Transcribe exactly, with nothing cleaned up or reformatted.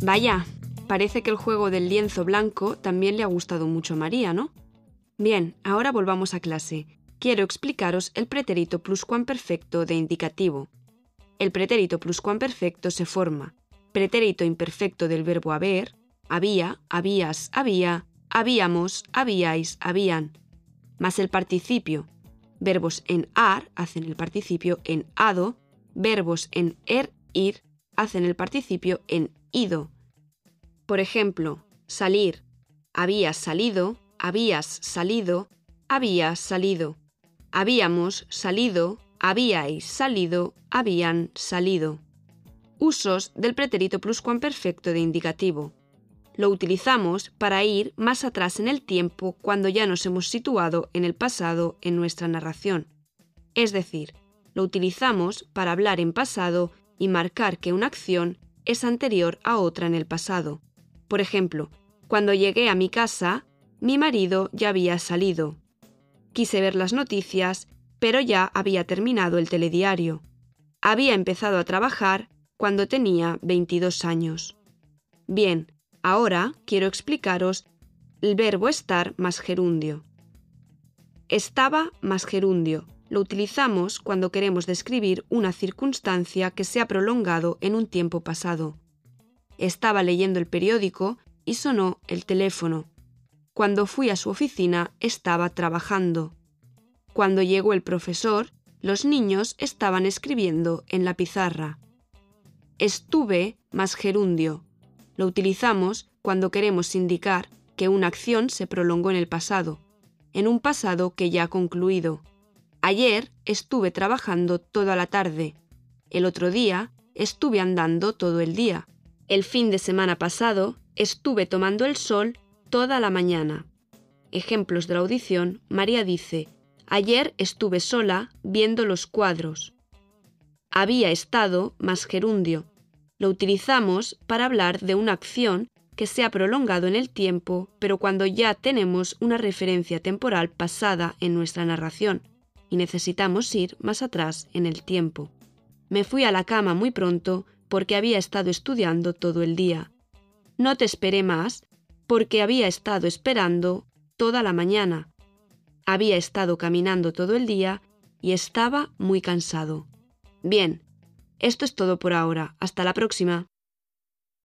Vaya, parece que el juego del lienzo blanco también le ha gustado mucho a María, ¿no? Bien, ahora volvamos a clase. Quiero explicaros el pretérito pluscuamperfecto de indicativo. El pretérito pluscuamperfecto se forma pretérito imperfecto del verbo haber, había, habías, había, habíamos, habíais, habían, más el participio. Verbos en ar hacen el participio en ado, verbos en er, ir hacen el participio en ido. Por ejemplo, salir, habías salido, habías salido, habías salido, habíamos salido, habíais salido, habían salido. Usos del pretérito pluscuamperfecto de indicativo. Lo utilizamos para ir más atrás en el tiempo cuando ya nos hemos situado en el pasado en nuestra narración. Es decir, lo utilizamos para hablar en pasado y marcar que una acción es anterior a otra en el pasado. Por ejemplo, cuando llegué a mi casa, mi marido ya había salido. Quise ver las noticias, pero ya había terminado el telediario. Había empezado a trabajar cuando tenía veintidós años. Bien, ahora quiero explicaros el verbo estar más gerundio. Estaba más gerundio. Lo utilizamos cuando queremos describir una circunstancia que se ha prolongado en un tiempo pasado. Estaba leyendo el periódico y sonó el teléfono. Cuando fui a su oficina estaba trabajando. Cuando llegó el profesor, los niños estaban escribiendo en la pizarra. Estuve más gerundio. Lo utilizamos cuando queremos indicar que una acción se prolongó en el pasado, en un pasado que ya ha concluido. Ayer estuve trabajando toda la tarde. El otro día estuve andando todo el día. El fin de semana pasado estuve tomando el sol toda la mañana. Ejemplos de la audición. María dice: ayer estuve sola viendo los cuadros. Había estado más gerundio. Lo utilizamos para hablar de una acción que se ha prolongado en el tiempo, pero cuando ya tenemos una referencia temporal pasada en nuestra narración y necesitamos ir más atrás en el tiempo. Me fui a la cama muy pronto porque había estado estudiando todo el día. No te esperé más porque había estado esperando toda la mañana. Había estado caminando todo el día y estaba muy cansado. Bien, esto es todo por ahora. Hasta la próxima.